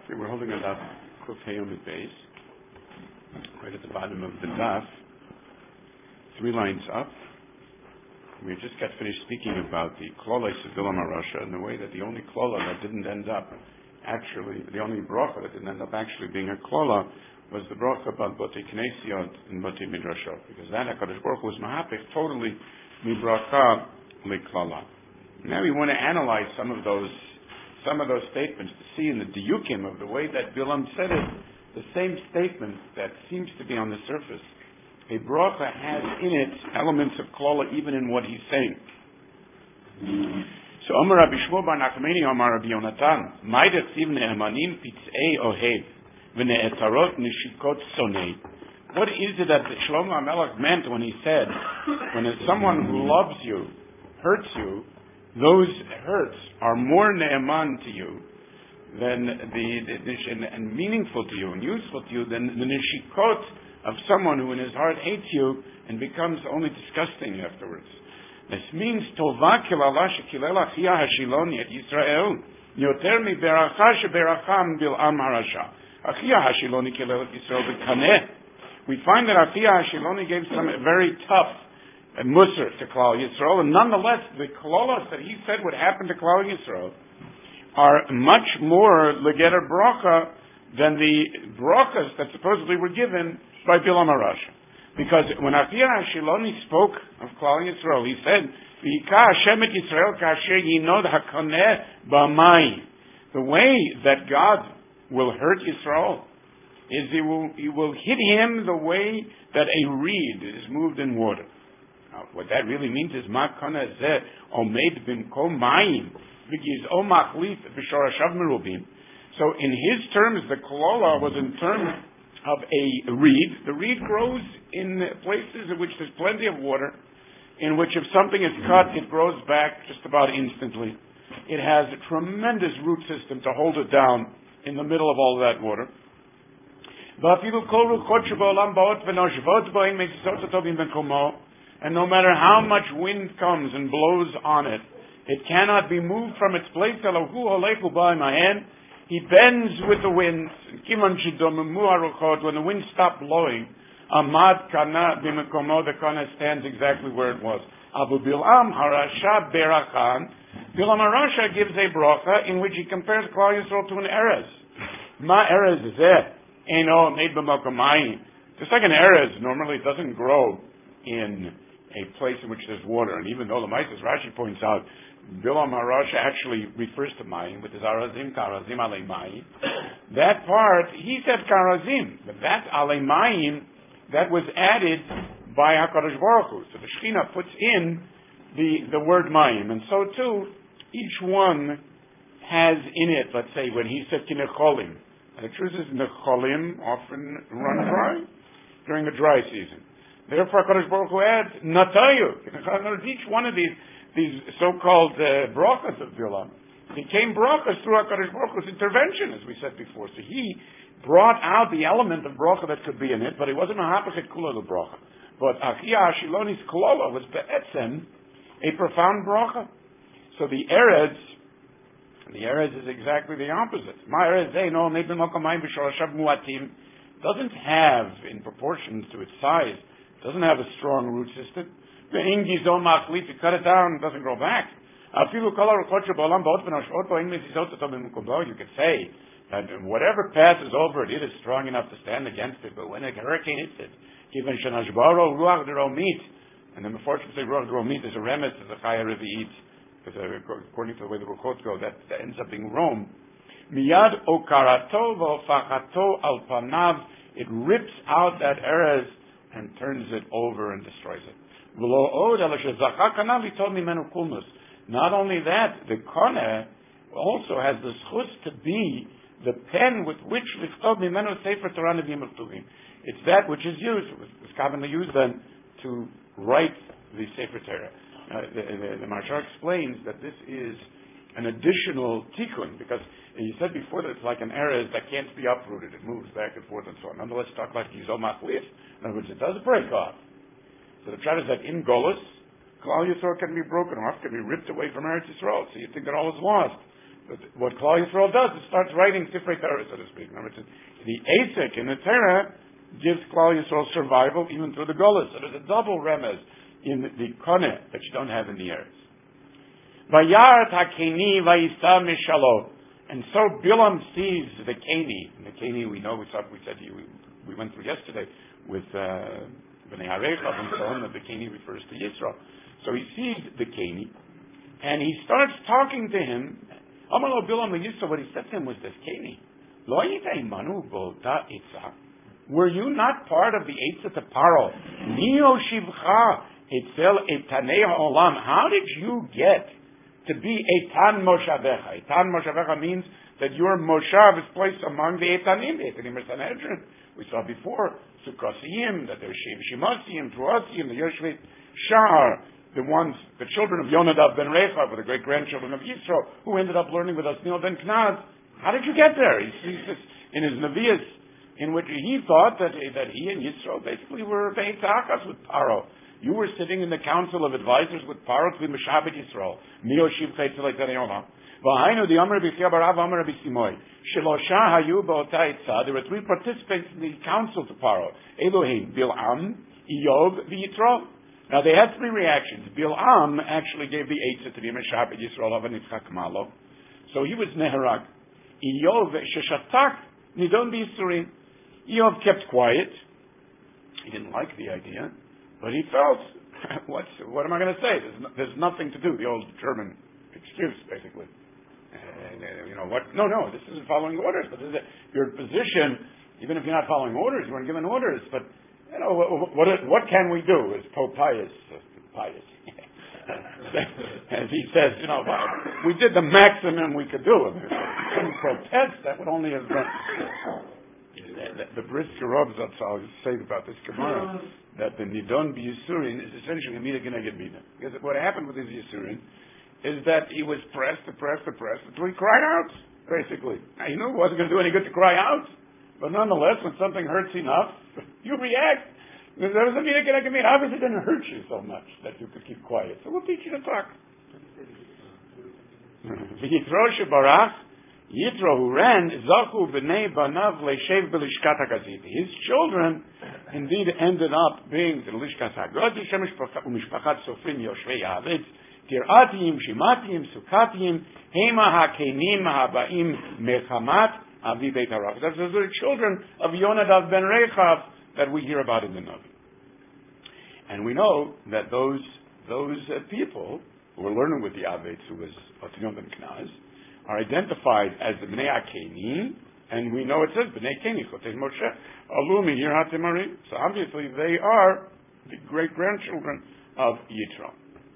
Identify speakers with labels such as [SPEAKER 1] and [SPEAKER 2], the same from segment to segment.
[SPEAKER 1] Okay, we're holding a daf Kuf Heyom base, right at the bottom of the daf, 3 lines up. We just got finished speaking about the klolos of Bilam HaRasha and the way that the only klola that didn't end up actually, the only bracha that didn't end up actually being a klola was the bracha about Botei Knesiot and Botei Midrashot, because that HaKadosh Baruch Hu was mahapich totally mibracha leklola. Now we want to analyze some of those statements to see in the diyukim of the way that Bilam said it, the same statement that seems to be on the surface. A bracha has in it elements of klola even in what he's saying. So Amar Rabbi Shmuel bar Nachmani Amar Rabbi Yonatan Ma'idach Siv Ne'emanim Pitzei Ohev V'Ne'etarot Nishikot Sonei. What is it that Shlomo HaMelech meant when he said, when someone who loves you hurts you, those hurts are more ne'eman to you than and meaningful to you and useful to you than the nishikot of someone who in his heart hates you and becomes only disgusting afterwards. This means tova kilala shekilela achia hashiloni et Yisrael yoter mi beracha sheberacham bil'am harasha. Achia hashiloni kilela Yisrael b'kaneh. We find that Achia hashiloni gave some very tough Musar to Klal Yisrael, and nonetheless, the klolos that he said would happen to Klal Yisrael are much more legeter bracha than the brachas that supposedly were given by Bilam HaRasha. Because when Achia Hashiloni spoke of Klal Yisrael, he said, "V'yika Hashem et Yisrael kasher yinod hakoneh b'mayim." The way that God will hurt Yisrael is he will hit him the way that a reed is moved in water. Now, what that really means is Makana Zeh Omed Bimkom Mayim V'giz O Machlif B'Shorashav Merubim. So in his terms, the klola was in terms of a reed. The reed grows in places in which there's plenty of water, in which if something is cut, it grows back just about instantly. It has a tremendous root system to hold it down in the middle of all that water. And no matter how much wind comes and blows on it, it cannot be moved from its place. He bends with the wind. When the wind stopped blowing, Amad Kana Bimakomo, the Kana stands exactly where it was. Abu Bilam Harasha Berachan. Bilam Harasha gives a bracha in which he compares Klal Yisrael to an erez. Ma erez is it. Eno made b'makomayim. The second erez normally doesn't grow in a place in which there's water, and even though the Maisis Rashi points out, Bilam HaRasha actually refers to mayim with his arazim, karazim alei mayim. That part, he said karazim, but that alei mayim, that was added by HaKadosh Baruch Hu. So the Shekhinah puts in the word mayim, and so too, each one has in it, let's say, when he said kinecholim, and the truth is, necholim often run dry during the dry season. Therefore, HaKadosh Baruch Hu adds natayu. Each one of these so-called brachas of Bilam became brachas through HaKadosh Baruch Hu's intervention, as we said before. So he brought out the element of bracha that could be in it, but he wasn't a hapachet kula the bracha. But Achia Hashiloni's klola was be'etzem a profound bracha. So the erez is exactly the opposite. My erez no maybe mokamayim b'shorashav muatim doesn't have, in proportion to its size, doesn't have a strong root system. The ingizon machlif, you cut it down, it doesn't grow back. You could say that whatever passes over it, it is strong enough to stand against it. But when a hurricane hits it, even shenashbaro ruach deromit, and then unfortunately ruach deromit is a remes to the chaya revi'it, because according to the way the Ruchot go, that ends up being Rome. Miyad okarato v'ofachato al panav, it rips out that erez and turns it over and destroys it. Not only that, the Koneh also has the schus to be the pen with which it's that which is used, was commonly used then to write the Sefer Torah. The Maharsha explains that this is an additional tikkun, because he said before that it's like an erez that can't be uprooted. It moves back and forth and so on. Nonetheless, talk like Yizom Machlif. In other words, it does break off. So the pshat is that in Golus, Klal Yisrael can be broken off, can be ripped away from Eretz Yisrael. So you think that all is lost. But what Klal Yisrael does, it starts writing Sifrei Torah, so to speak. Remember, the Asik in the Torah gives Klal Yisrael survival even through the Golus. So there's a double remez in the Koneh that you don't have in the Eretz. Vayarat HaKeni Vayisa Mishalo. And so Bilam sees the Keni. And the Keni, we know, we said we went through yesterday with Bnei Arechav and so on, that the Keni refers to Yisro. So he sees the Keni, and he starts talking to him. Amar lo Bilam Yisro, what he said to him was this: Keni, lo yitei manu bolta itza. Were you not part of the Eitzah to Paro? Nio shivcha etzel etanei ha'olam. How did you get to be Eitan Moshavecha? Eitan Moshavecha means that your Moshav is placed among the Eitanim. The Eitanim are Sanhedrin. We saw before, Sukkosiyim, that there's Shimosiyim, Tuosiyim, the Yoshvei Shar, the children of Yonadav ben Rechav, the great-grandchildren of Yisro, who ended up learning with us, Neil ben Knaz. How did you get there? He says in his Nevi'us, in which he thought that he and Yisro basically were Be'etachas with Paro. You were sitting in the council of advisors with Paro to be Meshabed Yisrael. Mio Shiv Chaytzel Eitzaneyolam. V'hainu the Amar B'chia Barav Amar B'Simoy. Shelosha Hayu B'Ota Itza. There were three participants in the council to Paro. Elohim, Bil'am, Iyov, V'Yitro. Now they had three reactions. Bil'am actually gave the Eitzah to be Meshabed Yisrael of Anitzchak Malo. So he was Neharag. Iyov, Sheshatak, Nidon B'Yisurim. Iyov kept quiet. He didn't like the idea. But he felt, what am I going to say? There's nothing to do. The old German excuse, basically. No, this isn't following orders. But this is your position, even if you're not following orders, you weren't given orders. But, what can we do? As Pope Pius. As he says, we did the maximum we could do. If we couldn't protest, that would only have been... The Brisker Rav Zatzal said about this Gemara that the Nidon B'Yisurin is essentially a Mida Geneged Mida. Because what happened with his Yisurin is that he was pressed until he cried out, basically. Now, he knew it wasn't going to do any good to cry out, but nonetheless, when something hurts enough, you react. There was a Mida Geneged Mida. Obviously, it didn't hurt you so much that you could keep quiet. So we'll teach you to talk. V'Yitro shebarach, Yitro, who ran, Zachu b'nei banav le'shev b'lishkat hagazit. His children indeed ended up being the lishkat hagazit, u'mishpachat sofrim yoshvei ha'avetz, tir'atiyim, shimatiyim, sukatiyim, hema ha'kenim ha'ba'im mechamat avi beit harav. Those are the children of Yonadav ben Rechav that we hear about in the Navi. And we know that those people who were learning with the Avetz, who was Otniel ben Knaz, are identified as the Bnei HaKeni, and we know it says Bnei Keni, Chotei Moshe, Alu Mihir HaTemarim. So obviously they are the great-grandchildren of Yitro.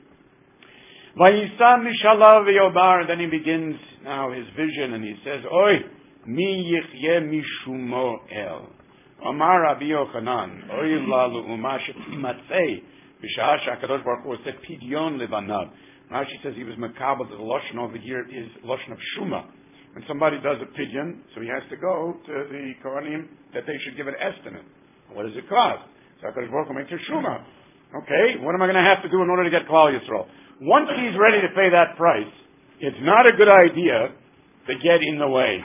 [SPEAKER 1] Vayisa Mishalav V'Yobar, and then he begins now his vision, and he says, Oy, mi yichyeh mishumo el. Amar Rabbi Yochanan, Oy lalu umashet imatzei, b'shah she'akadosh Baruch Hu oseh pidyon levanav. Rashi says he was makabel. The Lashon over here is Lashon of Shuma. When somebody does a pidyon, so he has to go to the Kohanim that they should give an estimate. What does it cost? So HaKadosh Baruch Hu makes a Shuma. Okay, what am I going to have to do in order to get Klal Yisrael? Once he's ready to pay that price, it's not a good idea to get in the way.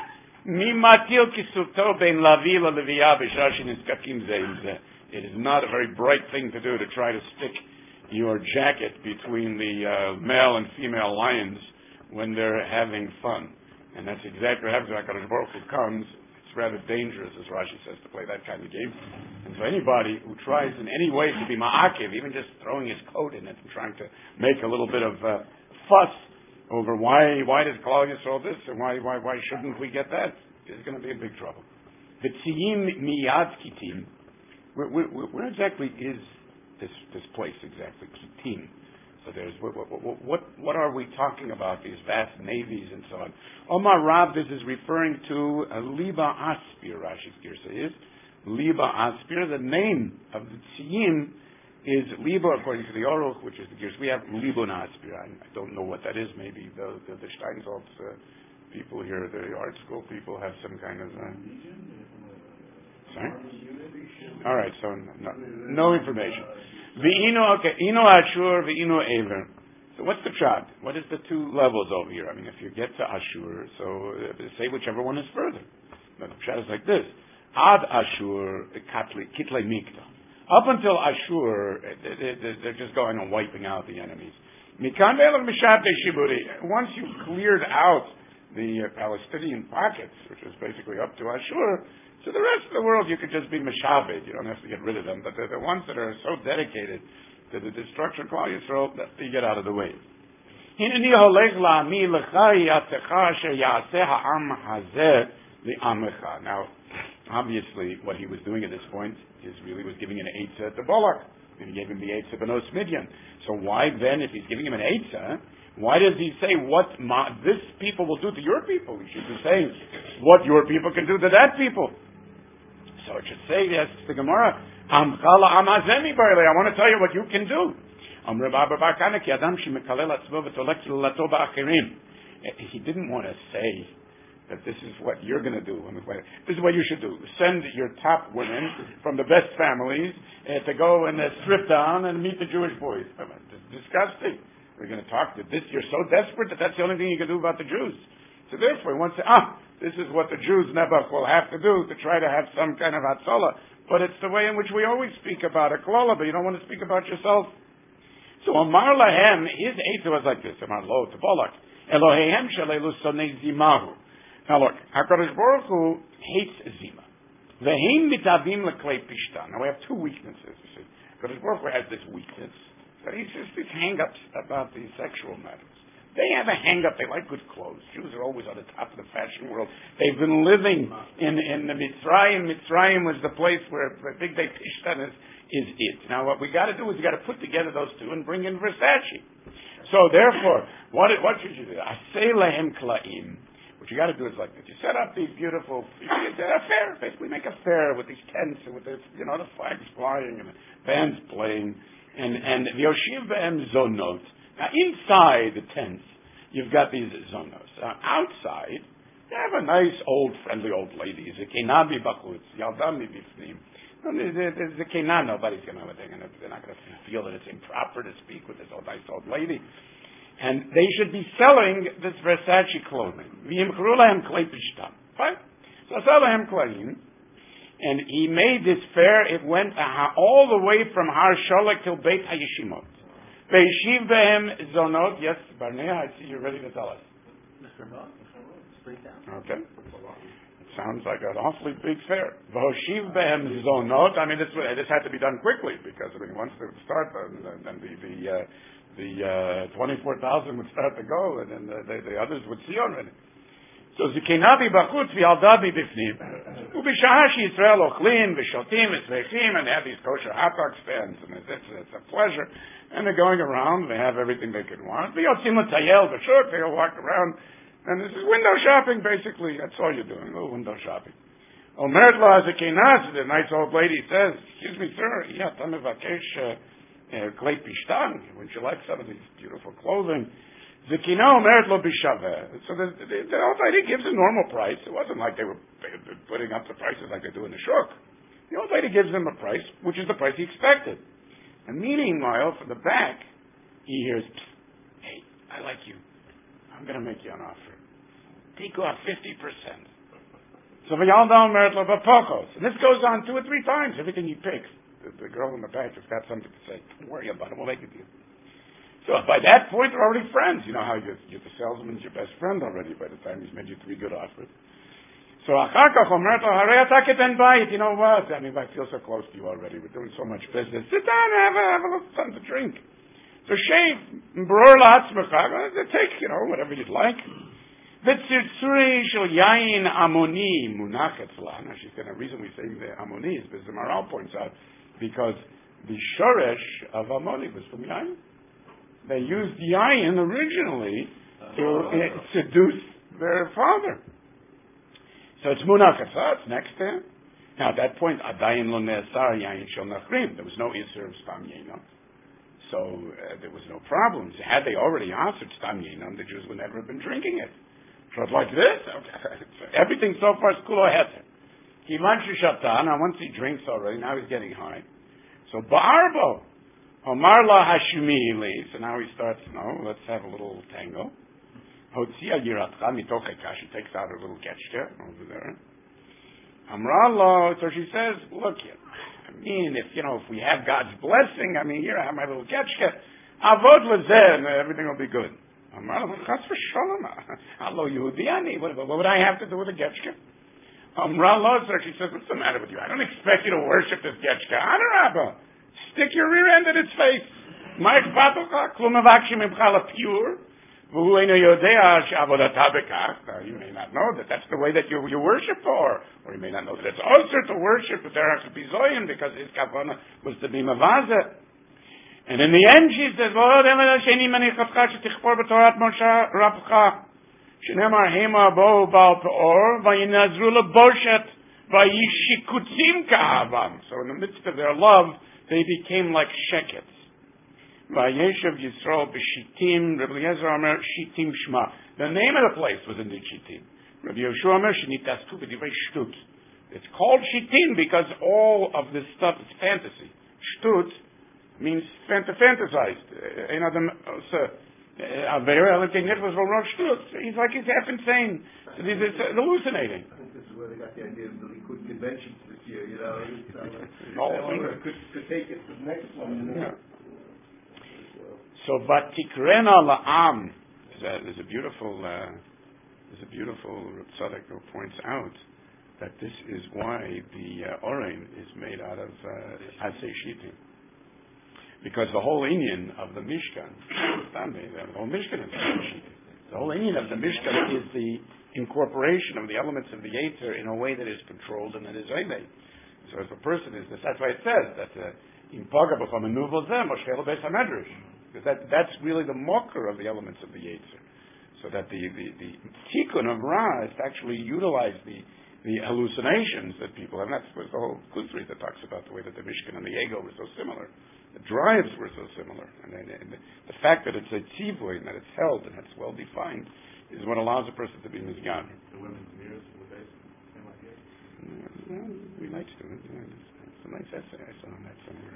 [SPEAKER 1] It is not a very bright thing to do to try to stick your jacket between the male and female lions when they're having fun. And that's exactly what happens when HaKadosh Baruch Hu comes. It's rather dangerous, as Rashi says, to play that kind of game. And so anybody who tries in any way to be ma'akev, even just throwing his coat in it and trying to make a little bit of fuss over why does Klal Yisrael this and why shouldn't we get that, is going to be in big trouble. The tziyim miyad kitim. Where exactly is this place exactly, Kitim? So there's what are we talking about? These vast navies and so on. Omar Rab, this is referring to Liba Aspir. Rashi's Girsa is Liba Aspir. The name of the Tziyim is Liba, according to the Aruch, which is the Girsa. We have Libun Aspir. I don't know what that is. Maybe the Steinsaltz people here, the art school people, have some kind of. Sorry. All right, so no information. V'ino Ashur, v'ino Ever. So So what's the pshat? What is the two levels over here? I mean, if you get to Ashur, so say whichever one is further. But the pshat is like this. Ad Ashur, Kitlei Mikta. Up until Ashur, they're just going and wiping out the enemies. Once you've cleared out the Palestinian pockets, which is basically up to Ashur, so the rest of the world you could just be Meshaved. You don't have to get rid of them. But the ones that are so dedicated to the destruction of Klal Yisrael, that you get out of the way. Now, obviously, what he was doing at this point is really was giving an eitzah to Balak. And he gave him the eitzah benos Midian. So why then, if he's giving him an eitzah, why does he say what this people will do to your people? He should be saying what your people can do to that people. So it should say, yes, the Gemara, I want to tell you what you can do. He didn't want to say that this is what you're going to do. This is what you should do. Send your top women from the best families to go and strip down and meet the Jewish boys. It's disgusting. We're going to talk to this. You're so desperate that that's the only thing you can do about the Jews. So therefore, he wants to say, this is what the Jews, Nebuch, will have to do to try to have some kind of hatzalah. But it's the way in which we always speak about a klala, but you don't want to speak about yourself. So Amar Lahem, his eitzah was like this. Amar Lo to Balak. Elohehem shalelu sonei zimahu. Now look, HaKadosh Baruch Hu hates zima. Vehim mitavim leklei pishtan. Now we have two weaknesses. You see, HaKadosh Baruch Hu has this weakness. So he's just these hang-ups about these sexual matters. They have a hang-up. They like good clothes. Jews are always on the top of the fashion world. They've been living in the Mitzrayim. Mitzrayim was the place where the big day Pishtan is it. Now what we got to do is we got to put together those two and bring in Versace. So therefore, what should you do? Aseh lehem klaim. What you got to do is like this. You set up these beautiful, a fair, basically make a fair with these tents and with this, the flags flying and the bands playing and the Yoshiv Be'em Zonot. Now, inside the tents, you've got these zonos. Outside, you have a nice, friendly old lady. Zekena b'bachutz, yalda b'fnim. Zekena, nobody's going to, they're not going to feel that it's improper to speak with this nice old lady. And they should be selling this Versace clothing. V'yimchru lahem klei pishtam. Fine? So, sell lahem kleim. And he made this fair, it went all the way from Har Sholek till Beit HaYeshimot. Ve'yishiv behem zonot. Yes, Barnea, I see you're ready to tell us. Okay. It sounds like an awfully big fair. Ve'yishiv behem zonot. I mean, this had to be done quickly because once they would start, then the 24,000 would start to go, and then the others would see already. So Zikenavi bachutz v'aldabi bifnim. Ubishahash Yisrael ochlin v'shotim v'sveichim, and they have these kosher hot dog stands, and it's a pleasure. And they're going around, they have everything they could want. V'yotzim l'tayel v'shuk, they all walk around, and this is window shopping basically. That's all you're doing, a little window shopping. Omeret lo haZikenas, the nice old lady says, "Excuse me, sir, yata mevakesh klei pishtan. Would you like some of these beautiful clothing?" Zekina omeret lo b'shaveh. So the old lady gives a normal price. It wasn't like they were putting up the prices like they do in the shuk. The old lady gives them a price, which is the price he expected. And meanwhile, from the back, he hears, "Hey, I like you. I'm going to make you an offer. Take off 50%. So v'yalda omeret lo b'pochos. And this goes on 2 or 3 times. Everything he picks, the girl in the back has got something to say. Don't worry about it. We'll make it to you. So by that point, they're already friends. You know how the salesman's your best friend already by the time he's made you 3 good offers. So achar kach omeret lo harei ata keten bayit. You know what? I mean, I feel so close to you already. We're doing so much business. Sit down and have a little something to drink. So shave, bror la'atzmecha. Take, whatever you'd like. V'tzirtzuri shel yayin amoni munach etzla. Now she's going to reason we say the amoni is because the Maral points out because the shoresh of amoni was from yayin. They used yayin originally to seduce their father. So it's munach etzla. It's next to him. Now at that point, adayin lo ne'asar yayin shel nachrim. There was no isur of stam yayin. So there was no problems. Had they already answered stam yayin, the Jews would never have been drinking it. So it's like this. Everything so far is kulo heter. Kivan sheshata. Now once he drinks already, now he's getting high. So ba'arbo. Omar la Hashmili. So now he starts, let's have a little tango. Hotzia Yiratcha mitoch hekash. She takes out her little getchka over there. Amra la. So she says, look, if we have God's blessing, here I have my little getchka. Avod lezeh, and everything will be good. Amra la, chas v'sholom. Hello, Yehudiani. What would I have to do with a getchka? Amra la, so she says, what's the matter with you? I don't expect you to worship this getchka. Adarabba. Stick your rear end in its face. Ma'ich batocha, klum avakshim imchala pure. You may not know that that's the way that you worship for, or you may not know that it's also to worship with Derech Bizoyin because his kavanah was to be mavaza. And in the end, she says, so in the midst of their love, they became like shekets. Vayeshev Yisrael b'Shittim. Rabbi Eliezer Omer Shittim Shma. The name of the place was in the Shittim. Rabbi Yoshua Omer Shnitastu b'divrei Shtut. It's called Shittim because all of this stuff is fantasy. Shtut means fantasized. He's like he's half insane. He's hallucinating.
[SPEAKER 2] I think this is where they got the idea of the Likud conventions this year. Could take it to the next one.
[SPEAKER 1] Yeah. So Vatikrena La'am. There's a beautiful Reb Tzadok who points out that this is why the Oren is made out of Asay Shittim. Because the whole inyan of the Mishkan, the whole Mishkan is Asay Shittim. The whole inyan of the Mishkan is the incorporation of the elements of the Yetzer in a way that is controlled and that is Oimei. So if a person is, that's why it says that because that's really the mocker of the elements of the Yetzer. So that the tikkun of Ra is to actually utilize the hallucinations that people have. And that's the whole Kuzri that talks about the way that the Mishkan and the ego were so similar. The drives were so similar. And the fact that it's a tzivoy and that it's held and it's well defined is what allows a person to be mizgan.
[SPEAKER 3] The women's mirrors were based on like this?
[SPEAKER 1] We like to. It's a nice essay I saw on that somewhere.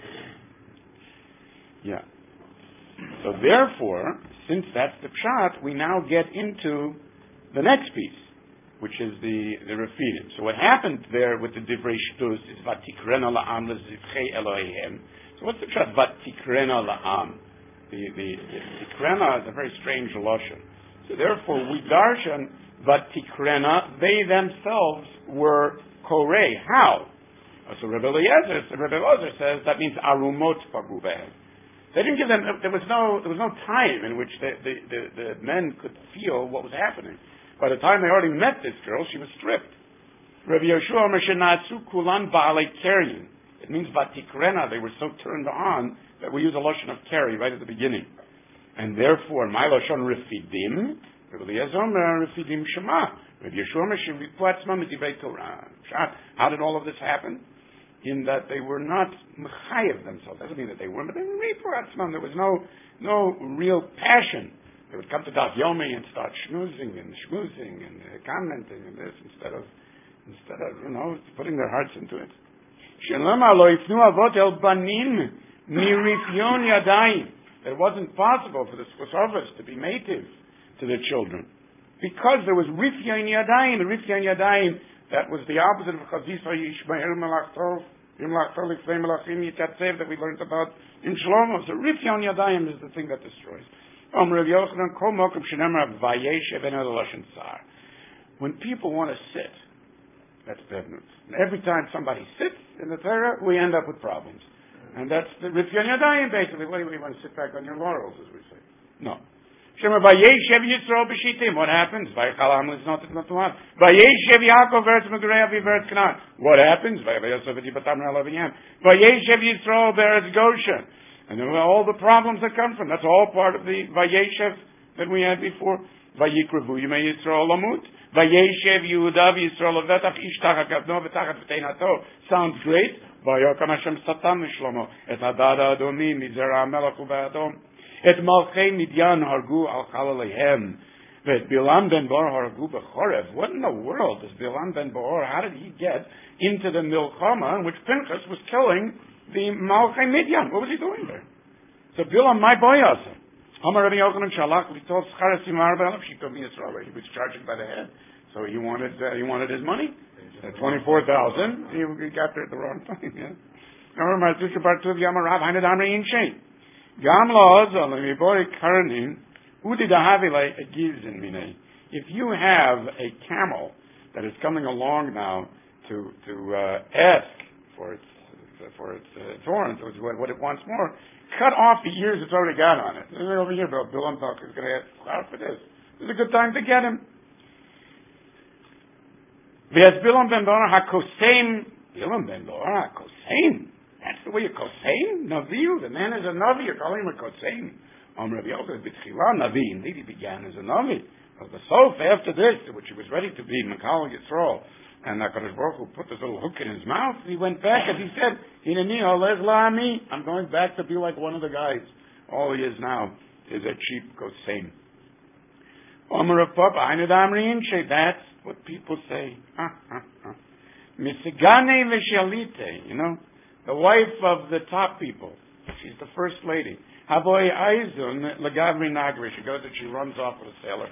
[SPEAKER 1] Yeah. So therefore, since that's the pshat, we now get into the next piece, which is the refidim. So what happened there with the divrei shtus is vatikrena la'am lezivchei Elohim. So what's the pshat? Vatikrena la'am. The tikrena is a very strange lashon. So therefore, we darshan vatikrena. They themselves were korei. How? So Rebbe Eliezer says that means arumot pagu behem. They didn't give them. There was no time in which the men could feel what was happening. By the time they already met this girl, she was stripped. Rabbi Yoshua Meshenatsu Kulan Baalei Keryin. It means Vatikrena. They were so turned on that we use a loshon of keri right at the beginning, and therefore my loshon refidim. Rabbi Eliezer refidim shema. Rabbi Yoshua Meshenatsu Midivrei Torah. How did all of this happen? In that they were not mechayev themselves. Doesn't mean that they weren't, but they were repuatzman. There was no real passion. They would come to Daf Yomi and start schmoozing and commenting and this instead of putting their hearts into it. It wasn't possible for the Skosovas to be native to their children because there was rifyon yadayim. The rifyon yadayim, that was the opposite of Chazisa Yishmael Melach Tov, Yimlach Tov Lifnei Melachim Yitatzev that we learned about in Shlomo. So Rifyon Yadayim is the thing that destroys. When people want to sit, that's bad news. Every time somebody sits in the Torah, we end up with problems. And that's the Rifyon Yadayim basically. What do you want to sit back on your laurels, as we say? No. What happens? What happens? And then all the problems that come from. That's all part of the Vayeshev that we had before. Vayikrevu Yimei Yisrael Lamut. Vayeshev Yehudav Yisrael Levetach Ishtach HaKavno V'tachat V'teinato. Sounds great. Vayokam Hashem Satan Mishlomo. Et Hadada Adomi Mizera HaMelech U'Va'adom. Et Malchei Midyan Hargu Al Chalalehem. Vet Bilam Ben Bor Hargu B'Chorev. What in the world is Bilam Ben Bor? How did he get into the Milchama in which Pinchas was killing the Malchai Midian. What was he doing there? So Bilam, my boy, also. Amar Rabbi Yochanan Shalach, we told Scharasim Arbel, she told me Yisrael, he was charging by the head, so he wanted his money. 24,000. He got there at the wrong time. Yeah. Amar Marzusha Bartuv Yamar Rav Hained Amri in Shein. Gam Laozal and Mibori Karanin, Udi Dahavile gives in Mine. If you have a camel that is coming along now to ask for its thorns, what it wants more, cut off the ears it's already got on it. Over here, Bilam is going to ask for this. This is a good time to get him. V'ez Bilam ben Dora hakosein. Bilam ben Dora hakosein. That's the way you kosein? Navi. The man is a Navi. You're calling him a kosein. Rabbi Yochanan b'tchila Navi. Indeed, he began as a Navi. But the sof after this, which he was ready to be, Mekal Yisrael, and HaKadosh Baruch Hu put this little hook in his mouth, he went back and he said, Hineni holech la'ami. I'm going back to be like one of the guys. All he is now is a cheap kosein. Omer of Papa, Hained Amri Inshe. That's what people say. Misigane v'shalite, the wife of the top people. She's the first lady. Havoy Aizun legavri nagri. She goes and she runs off with a sailor.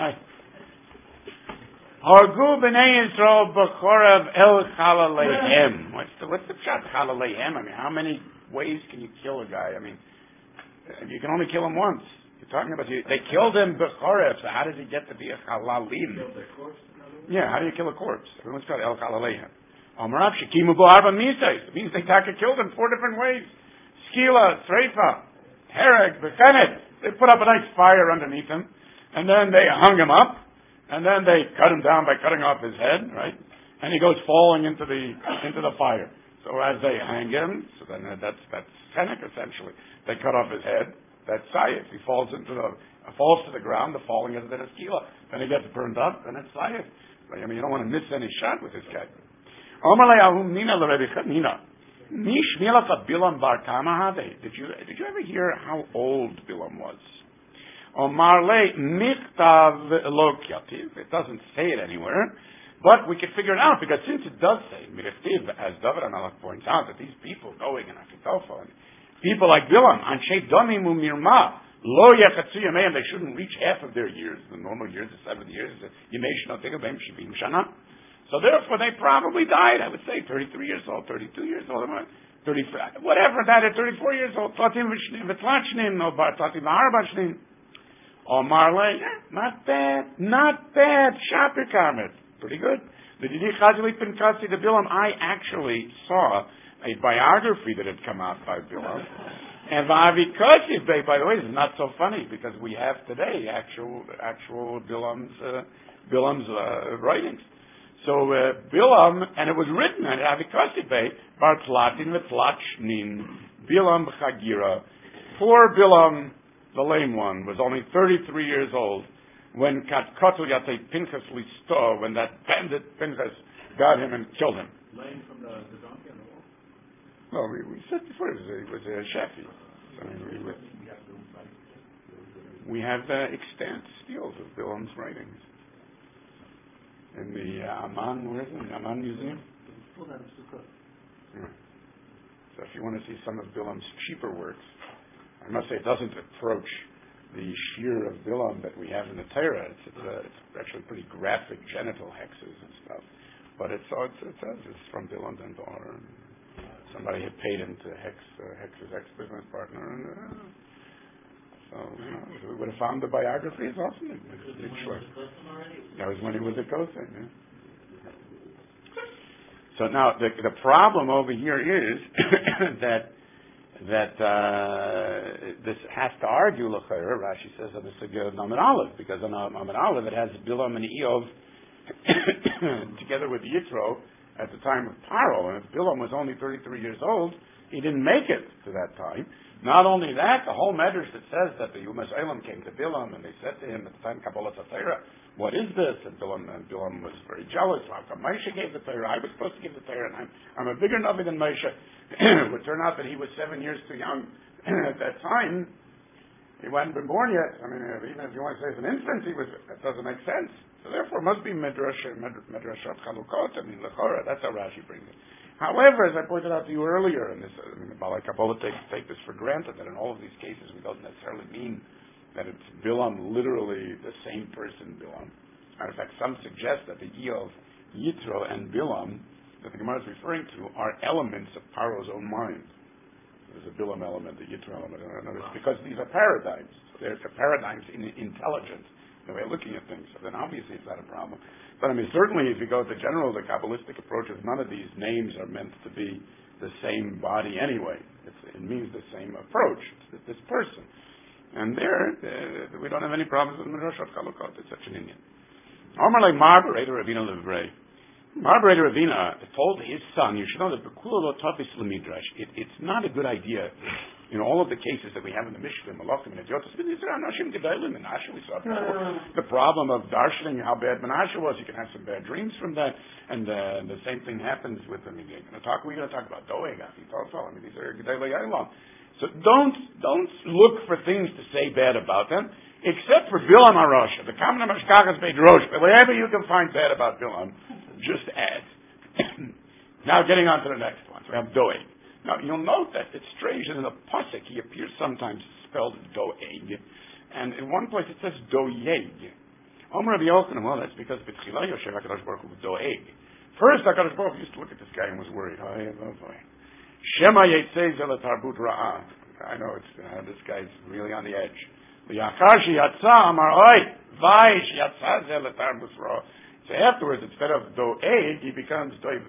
[SPEAKER 1] Hargu b'nei Yisrael b'chorav el chalalehem. What's the pshat chalalehem? I mean, how many ways can you kill a guy? I mean, you can only kill him once. You're talking about they killed him b'chorav. So how does he get to be a chalalim? Yeah, how do you kill a corpse? Everyone's got el chalalehem. Amarav shekimu bo arba misais. It means they killed him 4 different ways. Skila, Sreifa, Hereg, Befenet. They put up a nice fire underneath him, and then they hung him up, and then they cut him down by cutting off his head, right? And he goes falling into the fire. So as they hang him, so then that's Fennec essentially. They cut off his head. That's Sayif. He falls to the ground. The falling is then a skila. Then he gets burned up, and it's Sayif. I mean, you don't want to miss any shot with this guy. Did you ever hear how old Bilam was? It doesn't say it anywhere, but we can figure it out because since it does say, as David HaMelech points out, that these people going in Achitophel, people like Bilam, Anshe Domim Umirma, Lo Yachatsu Yameim, they shouldn't reach half of their years. The normal years is 70 years. Yemei Shnotim B'Hem Shivim Shana. So therefore, they probably died. I would say 33 years old, 32 years old, 35, whatever that is, 34 years old. Tatim v'tlachnim, no bar tatim v'arbashnim. Oh, Marley, not bad. Shapir Karmet, pretty good. The Didi Chazali Pinkasi, the Bilam, I actually saw a biography that had come out by Bilam. And V'avikasi, by the way, this is not so funny because we have today actual Bilam's writings. So Bilam, and it was written at Avikasibe, Bartlatin v'tlachnin, Bilam b'chagira. Poor Bilam, the lame one, was only 33 years old when Katkotul Yate Pinchas Listo, when that bandit Pinchas got him and killed him.
[SPEAKER 3] Lame from the donkey on the wall?
[SPEAKER 1] Well, we said before, he was a Shafi. We have extant steels of Bilam's writings. In the Amman, where is it? The Amman Museum? Yeah. So if you want to see some of Bilam's cheaper works, I must say it doesn't approach the shear of Bilam that we have in the Torah. It's actually pretty graphic genital hexes and stuff. But it says it's from Bilam and Dor. Somebody had paid him to hex his ex-business partner. And, so, we would have found the biography. It's awesome. That was when he was a Kosen. Yeah. So now the problem over here is that this has to argue l'chayr. Rashi says that it's a good Amud Aleph because on Amud Aleph it has Bilam and Eov together with Yitro at the time of Paro, and if Bilam was only 33 years old, he didn't make it to that time. Not only that, the whole medrash that says that the Yumas Elam came to Bilam and they said to him at the time Kabbalah Torah, "What is this?" And Bilam was very jealous. How come Moshe gave the Torah? I was supposed to give the Torah, and I'm a bigger Navi than Moshe. It would turn out that he was 7 years too young at that time. He hadn't been born yet. I mean, even if you want to say it's an infant, that doesn't make sense. So therefore, it must be Medrashat Chalukot. I mean, Lechora, that's how Rashi brings it. However, as I pointed out to you earlier, and the Balai Kabbalah take this for granted, that in all of these cases we don't necessarily mean that it's Bilam, literally the same person, Bilam. Matter of fact, some suggest that the Eov, Yitro, and Bilam that the Gemara is referring to are elements of Paro's own mind. There's a Bilam element, a Yitro element, because these are paradigms. So there's paradigms in intelligence, the way of looking at things. So then obviously it's not a problem. But I mean, certainly if you go to the general, the Kabbalistic approaches, none of these names are meant to be the same body anyway. It means the same approach. It's this person. And there, we don't have any problems with Medrashat Chalukot. It's such an Indian. Omar like Marberator Ravina Levrei. Marberator Ravina told his son, you should know that Bekulo Topis Lemidrash. It's not a good idea. In all of the cases that we have in the Mishnah, Malachim and Idiotas, Menashe we saw before. The problem of darshaning how bad Menashe was, you can have some bad dreams from that, and the same thing happens with, we're going to talk about Doeg, I mean, these are Gedolei Yalom. So don't look for things to say bad about them, except for Bilam HaRosha, the Kamna Mashkachas Beit Rosh, but whatever you can find bad about Bilam, just add. Now getting on to the next one, so we have Doeg. Now, you'll note that it's strange that in the Pasuk he appears sometimes spelled Doeg, and in one place it says Doeg. Omer Rabbi Yochanan, well, that's because B'tchila Yoshev HaKadosh Baruch Hu Doeg. First, HaKadosh Baruch Hu used to look at this guy and was worried. Shema Yetzei Zela Tarbut Ra'ah. I know this guy's really on the edge. L'yachar Sheyatza Amar Oy Vay Sheyatza Zela Tarbut Ra'ah. So afterwards, instead of Doeg, he becomes Doeg.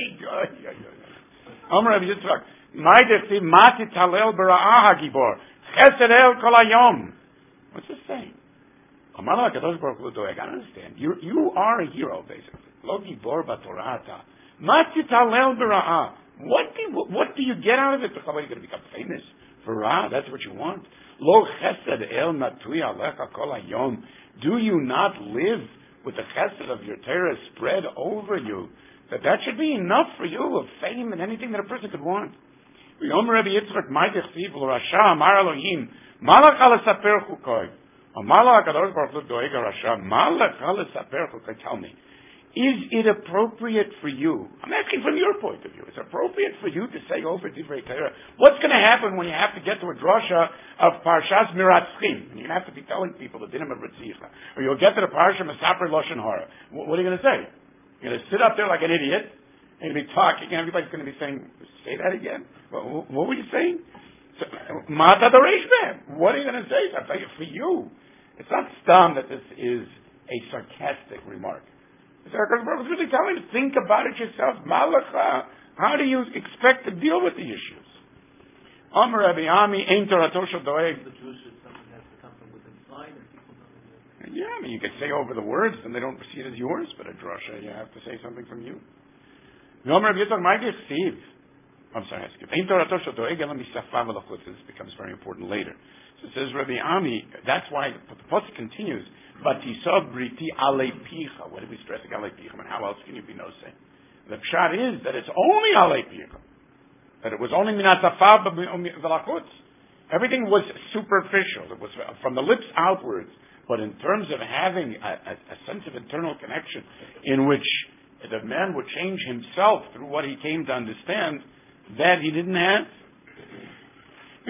[SPEAKER 1] Omer Rabbi Yitzchak, my dechtiv mati talel bera'ah hagibor, chesed el kol hayom. What's this saying? Amar HaKadosh Baruch Hu Doeg. I don't understand. You are a hero, basically. Lo gibor b'torata. Mati talel bera'ah. What do you get out of it? Are you going to become famous for Ra? That's what you want. Lo chesed el natui alecha kol hayom. Do you not live with the chesed of your Torah spread over you? That should be enough for you of fame and anything that a person could want. Omer Rabbi Yitzchak, my dechtiv l'Rasha Amar Elohim, malach lesaper chukoi. Amar HaKadosh Baruch Hu Doeg HaRasha, malach lesaper chukoi. Tell me, is it appropriate for you? I'm asking from your point of view. Is it appropriate for you to say over Divrei Torah? What's going to happen when you have to get to a drasha of Parshas Miratzchim? And you're going to have to be telling people the dinim of Ritzicha, or you'll get to the Parsha Mesaper Lashon Hara. What are you going to say? You're going to sit up there like an idiot, and you'll be talking, and everybody's going to be saying, say that again? What were you saying? Mata Doreshbeh. What are you going to say? I'll tell you, for you. It's not stum that this is a sarcastic remark. The Baruch is really telling you, think about it yourself. Malacha. How do you expect to deal with the issues? Amar Rabbi Ami, Ein Torato Shel Doeg.
[SPEAKER 3] The Jews said something has to come from within inside, and people don't know.
[SPEAKER 1] Yeah, I mean, you could say over the words, and they don't see it as yours, but a drasha, you have to say something from you. I'm sorry, I skipped. This becomes very important later. So it says Rabbi Ami, that's why the pasuk continues, but Tisov Briti Ale Picha. What did we stress Ale Picha? And how else can you be no say? The pshat is that it's only Ale Picha. That it was only Minatafav Velachutz. Everything was superficial. It was from the lips outwards. But in terms of having a sense of internal connection in which the man would change himself through what he came to understand, that he didn't have. That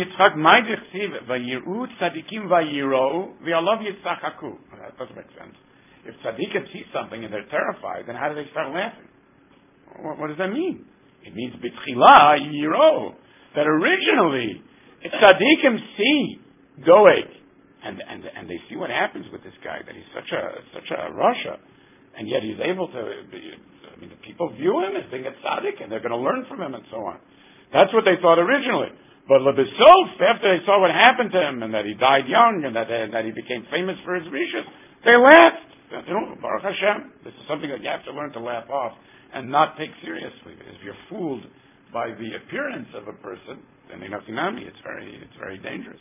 [SPEAKER 1] doesn't make sense. If tzaddikim see something and they're terrified, then how do they start laughing? What does that mean? It means b'tchila yiro. That originally, if tzaddikim see Doeg, and they see what happens with this guy, that he's such a Rasha, and yet he's able to, the people view him as being a tzaddik, and they're going to learn from him, and so on. That's what they thought originally. But Lebesof, after they saw what happened to him, and that he died young, and that he became famous for his rishus, they laughed. Baruch Hashem. This is something that you have to learn to laugh off, and not take seriously. Because if you're fooled by the appearance of a person, then it's very dangerous.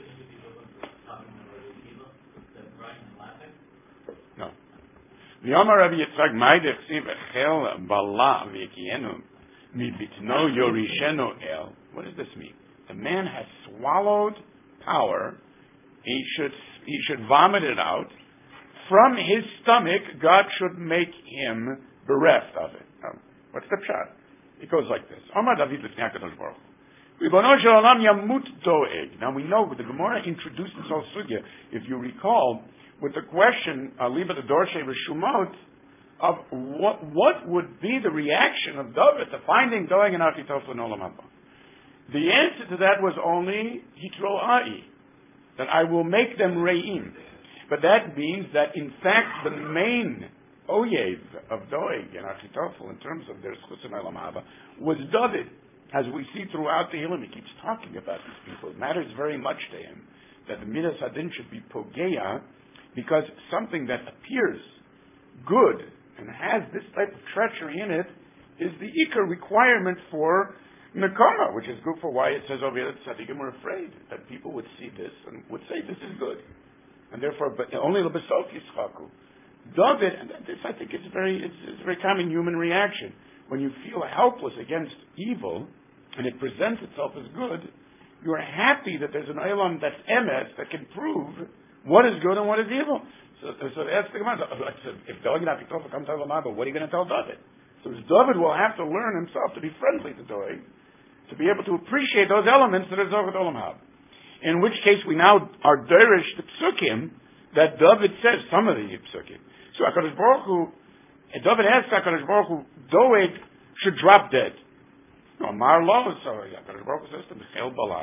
[SPEAKER 1] No. The Omar Rabbi Yitzchak Maidech Siv Echel Bala V'Yekienu Mibitno Yorishenu El. What does this mean? The man has swallowed power, he should vomit it out. From his stomach, God should make him bereft of it. Now, what's the pshat? It goes like this. Amar David l'fnei HaKadosh Baruch Hu. Ribono shel olam yamut doeg. Now we know the Gemara introduced this whole sugya, if you recall, with the question, Liba the Dorshe Reshumot, of what would be the reaction of David to finding doeg in Achitofel and Olam Haba. The answer to that was only Hitro Ai, that I will make them re'im. But that means that, in fact, the main oyev of Doeg and Achitofel, in terms of their schus and Olam Haba, was David. As we see throughout the Hillim, he keeps talking about these people. It matters very much to him that the Midas Hadin should be pogeya, because something that appears good and has this type of treachery in it is the ikar requirement for Nekoma, which is good for why it says over here that Tzadikim were afraid that people would see this and would say this is good. And therefore, but only the Besof Yischaku. David, and this I think it's a very common human reaction. When you feel helpless against evil, and it presents itself as good, you are happy that there's an Olam that's emes that can prove what is good and what is evil. So that's the Gemara. If Doeg and Achitofel come to Olam Haba, what are you going to tell David? So David will have to learn himself to be friendly to Doeg, to be able to appreciate those elements that are Zohar Olam Haba. In which case we now are derish the psukim that David says, some of the psukim. So HaKadosh Baruch Hu, David asked HaKadosh Baruch Hu, Doeg should drop dead. No, Mar Lo, so HaKadosh Baruch Hu says to Michael Bala,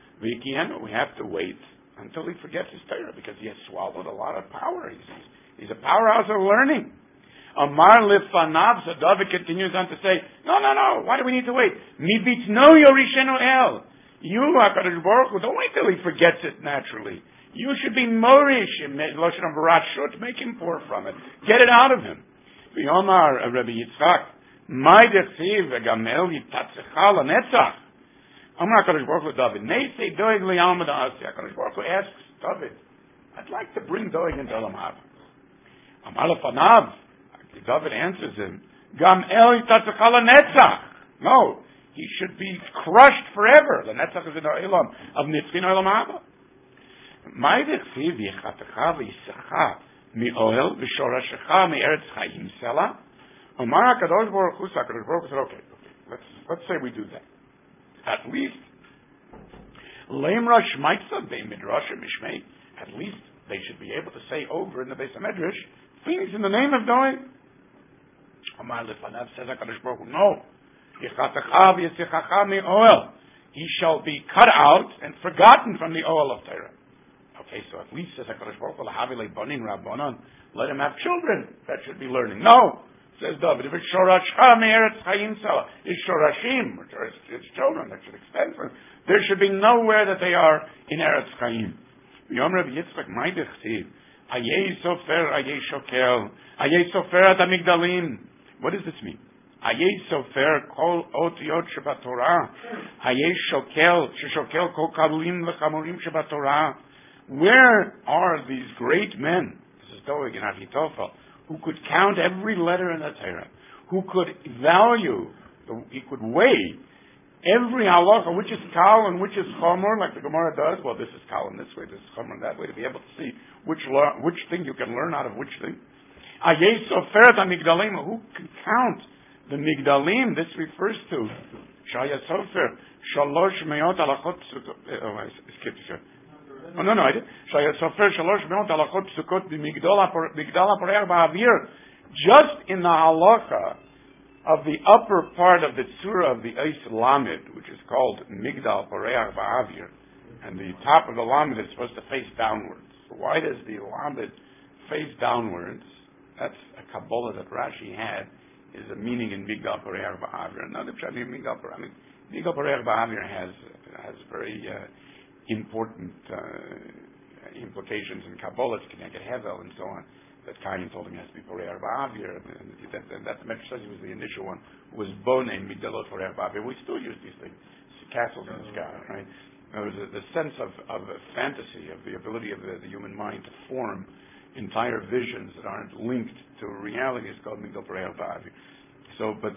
[SPEAKER 1] we have to wait until he forgets his Torah, because he has swallowed a lot of power. He's a powerhouse of learning. Amar lifanav, so David continues on to say, no, why do we need to wait? Mi bitno yorishenu el. You, HaKadosh Baruch Hu, don't wait till he forgets it naturally. You should be morish, Loshen of Barashut, make him pour from it. Get it out of him. V'yomar Rabbi Yitzchak, my dechsiv v'gamel yitatzecha lanetzach. Amar HaKadosh Baruch Hu David, Neisei Doeg li'alma da'asi. HaKadosh Baruch Hu asks David, I'd like to bring Doeg into Olam Haba. Amar lefanav, David answers him, Gam el yitatzecha lanetzach. No. He should be crushed forever. The netzach is in the Olam of Nitzkin Olam Haba. My dechsiv yichatecha v'yisacha mi'ohel v'shorashecha mi'eretz chayim sela. Omar HaKadosh Baruch Hu, HaKadosh Baruch Hu said, okay, let's say we do that. At least, leimra shmaitza bein midrash mishmei. At least they should be able to say over in the Beis HaMedrash things in the name of Doeg. Omar lefanav, says HaKadosh Baruch Hu, no. He shall be cut out and forgotten from the oil of Torah. Okay, so at least says HaKadosh Baruch Hu, let him have children that should be learning. No, says David, if it's Shorashcha me'eretz chayim sela, it's Shorashim, it's children that should extend from. There should be nowhere that they are in Eretz Chayim. Yom Rabbi Yitzchak, my dechtiv, ayei sofer, ayei shokel, ayei sofer at amigdalim. What does this mean? Ayei sofer kol otiyot shebatorah. Ayei shokel sheshokel kol kabulim v'chamurim shebatorah. Where are these great men? This is Doeg and Achitofel, who could count every letter in the Torah, who could value, he could weigh every halacha, which is kal and which is chomer, like the Gemara does. Well, this is kal in this way, this is chomer in that way, to be able to see which thing you can learn out of which thing. Ayei soferet amigdalim. Who can count the migdalim? This refers to Shaya Sofer Shalosh Meot Alachot Oh no, I did. Shaya Sofer Shalosh Meot Alachot Psukot Migdal HaPoreach Ba'avir. Just in the halacha of the upper part of the tzura of the Eis Lamed, which is called Migdal Poreach Ba'avir, and the top of the Lamed is supposed to face downwards. So why does the Lamed face downwards? That's a Kabbalah that Rashi had, is a meaning in Migdal Poreach Ba'avir. Another Pshat in Migdal Poreach. Migdal Poreach Ba'avir has very important implications in Kabbalah, Connected Hevel and so on. That Kayin told him he has to be Poreach Ba'avir, and that the Medrash says he was the initial one who was Boneh Migdalot Poreach Ba'avir. We still use these things, castles in the sky, right? There was the sense of fantasy, of the ability of the human mind to form entire visions that aren't linked to reality is called Migdal Poreach Ba'avir. So, but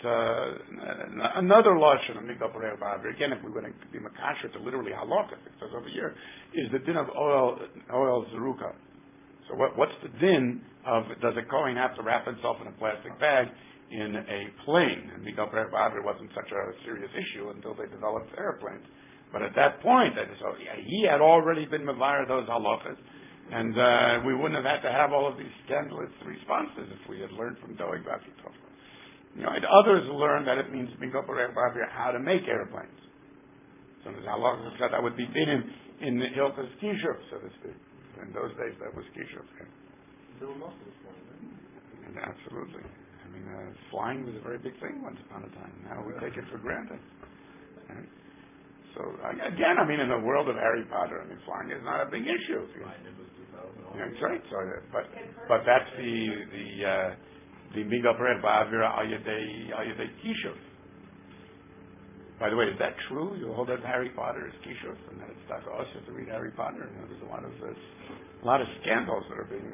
[SPEAKER 1] another lashon of Migdal Parei Ba'avir, again, if we were to be makasher to literally halakha, it says over here, is the din of oil zeruka. So what's the din of, does a Kohen have to wrap himself in a plastic bag in a plane? And Migdal Parei Ba'avir wasn't such a serious issue until they developed airplanes. But at that point, he had already been mevayer those halachas, and we wouldn't have had to have all of these scandalous responses if we had learned from Doeg Ba'Kitov. And others learned that it means Migdal Parei Ba'avir how to make airplanes. So there's halachas that would be in the Hilchos Kishuf, so to speak. In those days, that was Kishuf.
[SPEAKER 3] Bill Muscle was flying,
[SPEAKER 1] right? Absolutely. I mean, flying was a very big thing once upon a time. Now we take it for granted. Right? So again, I mean, in the world of Harry Potter, I mean, flying is not a big issue. That's right. So, but that's the Migdal Parei Ba'avir al yedei Kishuf. By the way, is that true? You hold that Harry Potter is Kishuf, and that it's not us to read Harry Potter. And there's a lot of scandals that are being.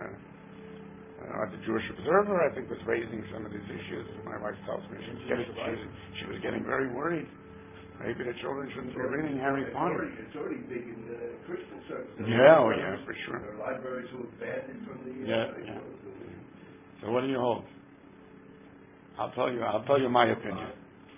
[SPEAKER 1] The Jewish Observer, I think, was raising some of these issues. My wife tells me she was getting very worried. Maybe the children shouldn't be reading Harry Potter.
[SPEAKER 2] It's already big in Christian circles.
[SPEAKER 1] Yeah, for sure.
[SPEAKER 2] There are libraries who have banned it from the.
[SPEAKER 1] Yeah. So what do you hold? I'll tell you my opinion.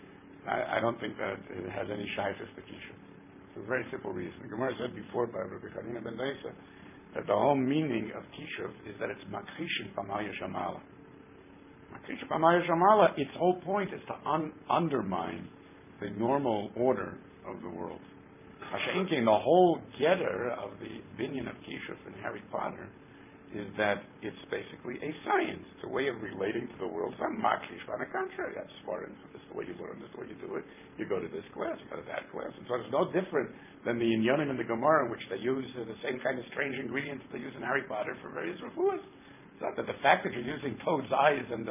[SPEAKER 1] I don't think that it has any shaykhs to Kishuf. For a very simple reason. The Gemara said before by Rabbi Chanina ben Dosa that the whole meaning of Kishuf is that it's makrishin pamaya shamala. Makrishin pamaya shamala. Its whole point is to undermine the normal order of the world. Hashemkin, the whole getter of the binyan of Kishuf in Harry Potter is that it's basically a science. It's a way of relating to the world. It's not makrish, on the contrary. That's foreign. This is the way you learn. This is the way you do it. You go to this class, you go to that class. And so it's no different than the Inyanim and the Gemara, in which they use the same kind of strange ingredients they use in Harry Potter for various refuahs. It's not that the fact that you're using toad's eyes and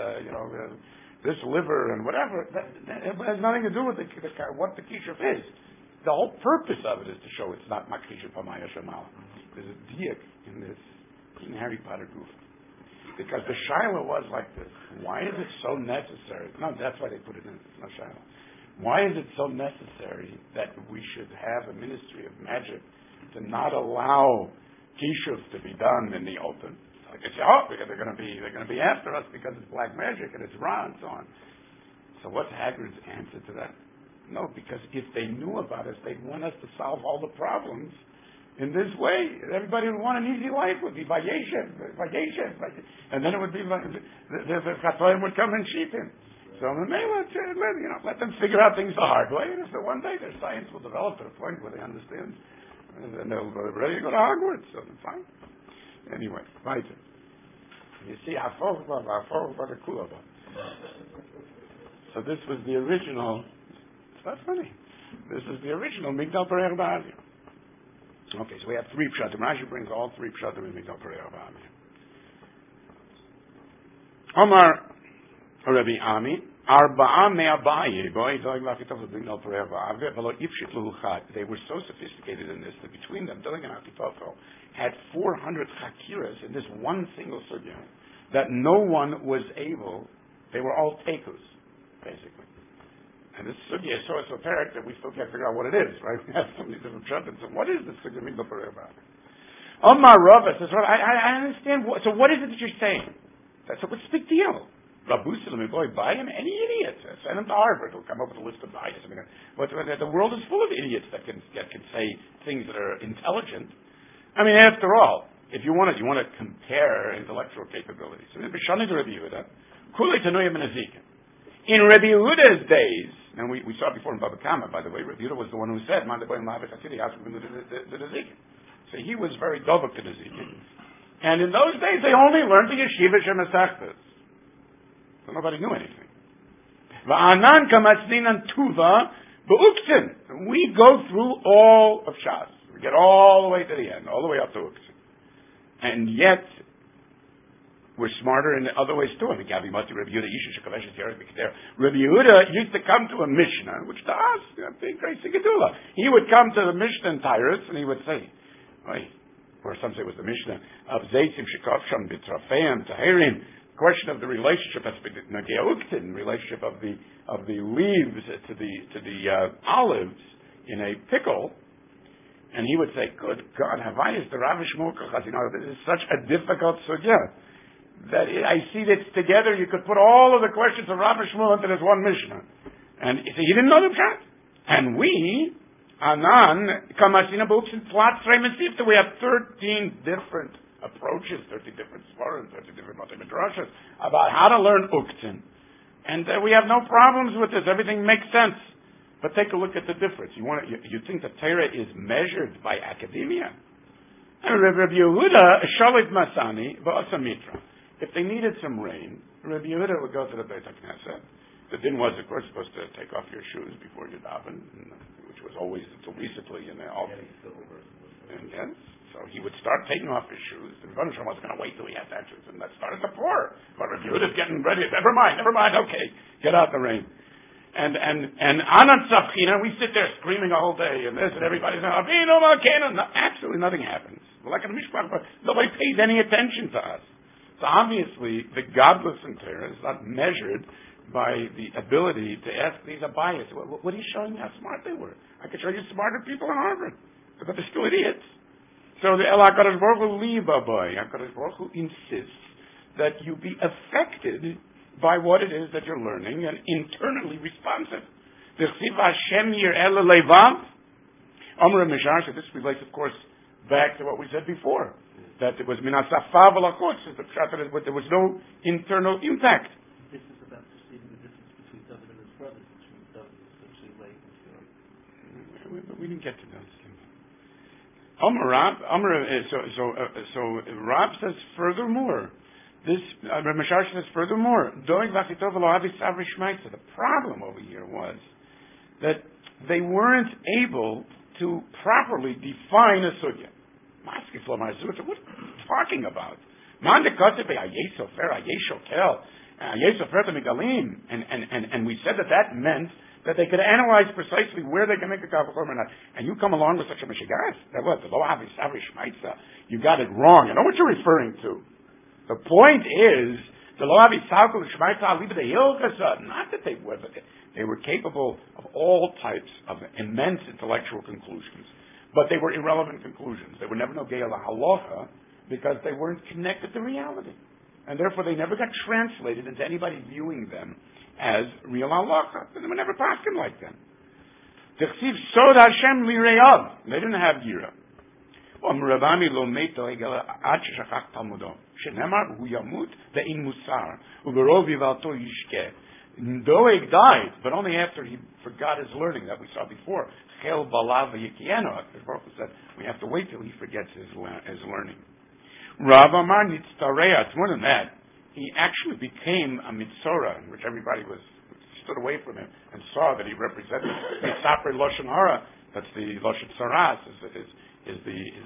[SPEAKER 1] this liver and whatever, that has nothing to do with what the kishuf is. The whole purpose of it is to show it's not makrish pamaya shamala. There's a diak in this. In Harry Potter goof. Because the Shiloh was like this. Why is it so necessary? No, that's why they put it in. It's no Shiloh. Why is it so necessary that we should have a ministry of magic to not allow kishuf to be done in the open? Like I say, because they're going to be after us because it's black magic and it's Ra and so on. So what's Hagrid's answer to that? No, because if they knew about us, they'd want us to solve all the problems in this way. Everybody would want an easy life. Would be vacation, and then it would be the Chatoim would come and cheat him. So let them figure out things the hard way, and if one day their science will develop to the point where they understand, then they'll be ready to go to Hogwarts. So fine. Anyway, weiter. You see, so this was the original. It's not funny. This is the original Migdal Parei Ba'avir. Okay, so we have three pshatim. Rashi brings all three pshatim in Migdal Parei Ba'avir. Omar Rabbi Ami, Arba'a me'abaye, boy, Doeg Ba'Kitov of Migdal Parei Ba'avir, v'lo ifshit luhuchat. They were so sophisticated in this that between them, Doeg and Achitofel had 400 chakiras in this one single sugya that no one was able. They were all tekus, basically. And this sugya is so esoteric that we still can't figure out what it is, right? We have so many different shuttles. So what is this sugya Migdal Parei Ba'avir? Omar Rava says, I understand. So what is it that you're saying? That's a big deal. Rabusim and boy, buy him any idiot. Send him to Harvard. He'll come up with a list of bias. I mean, the world is full of idiots that can say things that are intelligent. I mean, after all, if you want to compare intellectual capabilities. I mean, B'shani to Rabbi Yehuda, Kulei Tanuyim and Ezekiel. In Rabbi Yehuda's days, and we saw before in Baba Kama, by the way, Rabbi Yehuda was the one who said, "Man de'boy ma'avet hafili asking to Ezekiel." So he was very dovuk to Ezekiel. And in those days, they only learned the yeshiva shemesachtas. So nobody knew anything. Va'anan kamatzninan tuva be'uktzin. We go through all of Shas. We get all the way to the end, all the way up to Uktzin. And yet, we're smarter in other ways too. Rabbi Yehuda used to come to a Mishnah, which to us, big great Gedula. He would come to the Mishnah in Tyrus, and he would say, or some say it was the Mishnah of Zeitzim Shekov Sham B'Trafeim Tahirim question of the relationship, relationship of the leaves to the olives in a pickle, and he would say, "Good God, Havayis the Rav Shmuel Kochas." This is such a difficult sugya that I see that together you could put all of the questions of Rav Shmuel into this one Mishnah, and he didn't know the pshat. And we, Anan, Kamasina books and plots, we have 13 different approaches, 30 different svarim, 30 different midrashas about how to learn uktzin. And we have no problems with this. Everything makes sense. But take a look at the difference. You think the Torah is measured by academia? Rabbi Yehuda, Shalit Masani, Ba'asa Mitra. If they needed some rain, Rabbi Yehuda would go to the Beit HaKnesset. The din was, of course, supposed to take off your shoes before you daven, which was always until recently in the Alpha. And yes, so he would start taking off his shoes. The Rebbe Shalom was going to wait till he had that shoes, and that started to pour. But Rabbi Yehuda's getting ready. Never mind. Okay, get out the rain. And Anan Tzavchina, we sit there screaming a whole day, and this, and everybody's saying, absolutely nothing happens. Like in the Mishpach, nobody pays any attention to us. So obviously, the godless in Torah is not measured by the ability to ask these abayas. What are you showing me how smart they were? I could show you smarter people in Harvard, but they're still idiots. So the El HaKadosh Baruch Hu Libaboy, HaKadosh Baruch Hu insists that you be affected by what it is that you're learning and internally responsive. V'chsiv Hashem yir'eh le'levav. Omer Mishar, so this relates, of course, back to what we said before, that it was minasafa v'lachutz, there was no internal impact.
[SPEAKER 3] This is about perceiving the difference between David and his brothers, which means David was essentially late and pure.
[SPEAKER 1] But we didn't get to those things. So Rab says furthermore, this Mishar says furthermore, the problem over here was that they weren't able to properly define a sugya. What are you talking about? And we said that meant that they could analyze precisely where they can make a kavachor or not. And you come along with such a mishigas, that what, the lo avi savri shmaitza, you got it wrong. I know what you're referring to. The point is, the lo avi savri shmaitza aliba the hilchasa, not that they were, but they were capable of all types of immense intellectual conclusions. But they were irrelevant conclusions. They were never no ge'el halacha because they weren't connected to reality. And therefore they never got translated into anybody viewing them as real halacha. They were never paskin like them. T'chsiv sod Hashem lireyav. They didn't have yira. Rabami lo meito egel ad sheshachach talmudo. Shenemar hu yamut ve'in musar uberov yivalto yishke. Doeg died, but only after he forgot his learning that we saw before. Chel balav yikieno. The Prophet said we have to wait till he forgets his learning. Rav Amar nitztareya. It's more than that. He actually became a mitzora, in which everybody stood away from him and saw that he represented the Sapre Loshen Hara. That's the Loshen Saras. Is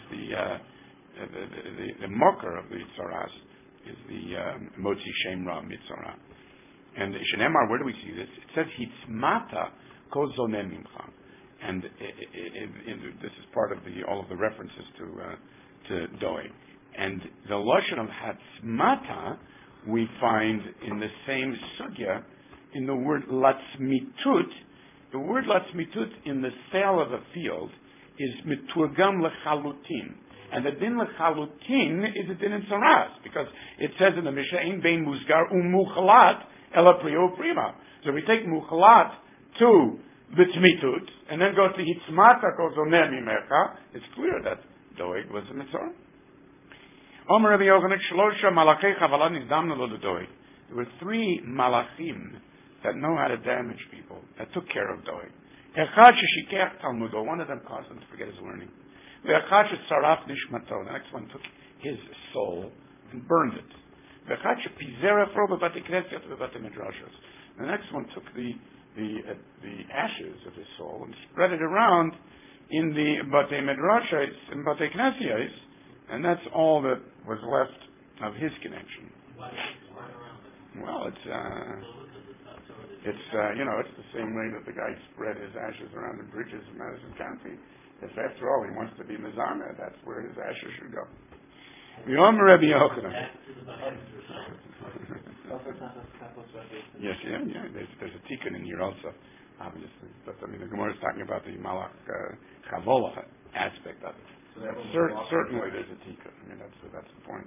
[SPEAKER 1] the mocker of the Tzaras is the Motzi Shem Ra Mitzora. And Shenemar, where do we see this? It says Hitzmata Kozonem Mimcha, and this is part of all of the references to Doeg. And the Loshen of Hatzmata we find in the same sugya in the word Latzmitut. The word Latzmitut in the sale of a field is Miturgam Lechalutin. And the din Lechalutin is a din in Saras, because it says in the Mishnah, Ein Bein Musgar Umuchalat Ela Prio Prima. So we take Muchalat to Litzmitut, and then go to Hitzmata Kozonem Imecha. It's clear that Doeg was a Mitzvah. Omer Rabbi Yochanan Shlosha Malachei Chavalah Nizdamna Lo Doeg. There were 3 malachim that know how to damage people, that took care of Doeg. Echad sheshikech Talmudo, one of them caused him to forget his learning. Ve'echad shesaraf nishmato, the next one took his soul and burned it. Ve'echad shepizer efro bebate knesset bebate midrashos. The next one took the ashes of his soul and spread it around in the bate midrashos and bate knesset, and that's all that was left of his connection. Well, it's the same way that the guy spread his ashes around the bridges of Madison County. If after all he wants to be Mizana, that's where his ashes should go. Yom Rabbi Yochanan. Yes, yeah. There's a tikkun in here also, obviously. But I mean, the Gemara is talking about the Malach Chavola aspect of it.
[SPEAKER 2] So that was
[SPEAKER 1] Certainly, there's a tikkun. I mean, that's the point.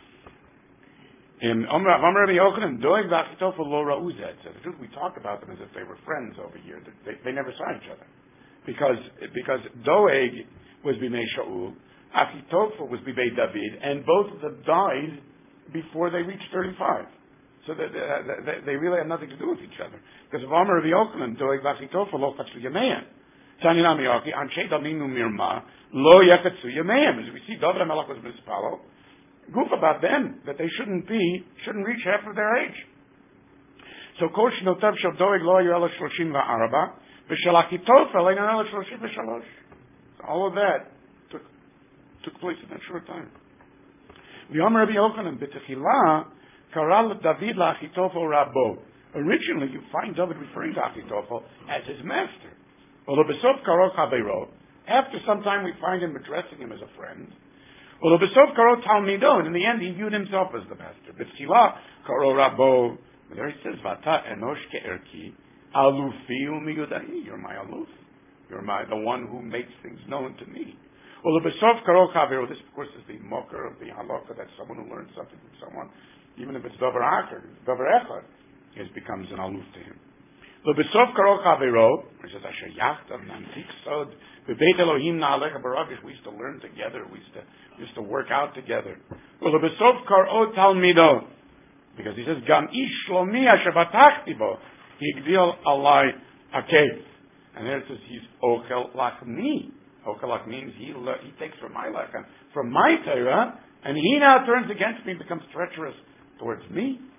[SPEAKER 1] In Amar Rabbi Yochanan, Doeg v'Achitofel lo ra'u zeh. So the truth, we talk about them as if they were friends over here. They never saw each other, because Doeg was b'mei Shaul, Achitofel was b'mei David, and both of them died before they reached 35. So they really had nothing to do with each other. Because of Amar Rabbi Yochanan, Doeg v'Achitofel lo chatzu yameim. Tani Nami Yochi, Anshe Daminu Mirma lo yakatsu yameim. As we see, David HaMelech was mispalo. Goof about them, that they shouldn't reach half of their age. So Kol Shnotav Shel Doeg Lo Hayu Ela 34, V'Shel Achitofel Ein Ela 33. So all of that took place in that short time. V'Yomer Rabbi Yochanan B'Techila Karal David LaAchitofel Rabo. Originally, you find David referring to Achitofel as his master. Although B'Sof Karol Chaveiro, after some time we find him addressing him as a friend. Although B'Sof Karol Talmido, and in the end he viewed himself as the master. B'Tchila Karol Rabo. There he says, Vata Enosh Ke'erki Alufi Umiyudahi. You're my aluf. You're the one who makes things known to me. Although B'Sof Karol Chaveiro, this of course is the mocker of the halakha, that's someone who learns something from someone, even if it's Davar Acher, Davar Echad, it becomes an aluf to him. L'besof karol chavero, which is asher yachtav nantik sod, bebeit Elohim na'alecha baragish. We used to learn together. We used to work out together. L'besof karo talmido, because he says gam ish shlomi asher batachti bo higdil alai akev, and there it says he's okel lachmi. Okel lach means he takes from my lechem, from my Torah, and he now turns against me, becomes treacherous towards me.